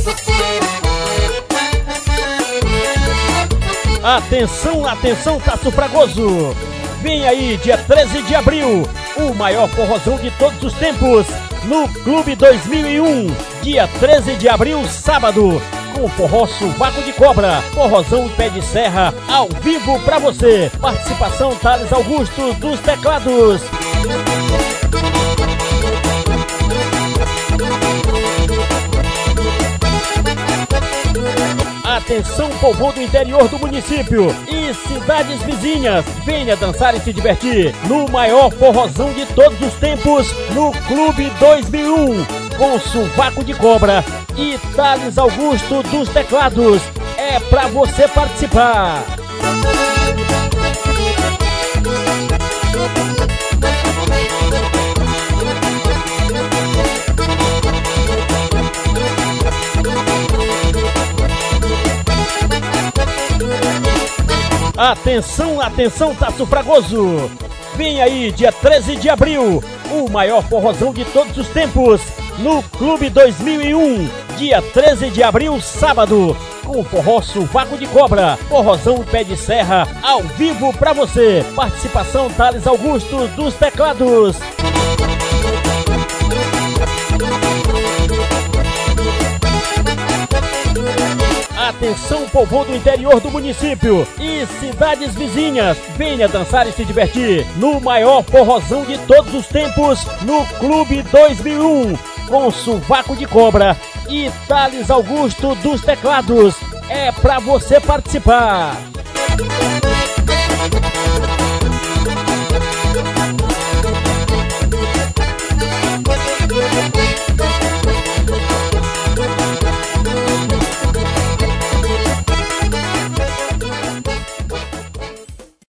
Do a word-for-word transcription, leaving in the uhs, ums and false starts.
Atenção, atenção, Taço Fragoso! Vem aí, dia treze de abril, o maior forrozão de todos os tempos, no Clube dois mil e um, dia treze de abril, sábado, com forró Sovaco de Cobra, forrozão pé de serra, ao vivo pra você. Participação Thales Augusto dos teclados. Atenção, povo do interior do município e cidades vizinhas, venha dançar e se divertir no maior forrozão de todos os tempos, no Clube dois mil e um, com Sovaco de Cobra e Thales Augusto dos teclados. É pra você participar. Atenção, atenção, Taço Fragoso! Vem aí, dia treze de abril, o maior forrozão de todos os tempos, no Clube dois mil e um, dia treze de abril, sábado, com forró Sovaco de Cobra, forrozão pé de serra, ao vivo pra você. Participação Thales Augusto dos teclados. Atenção, povo do interior do município e cidades vizinhas, venha dançar e se divertir no maior forrozão de todos os tempos, no Clube dois mil e um, com Sovaco de Cobra e Thales Augusto dos teclados. É pra você participar.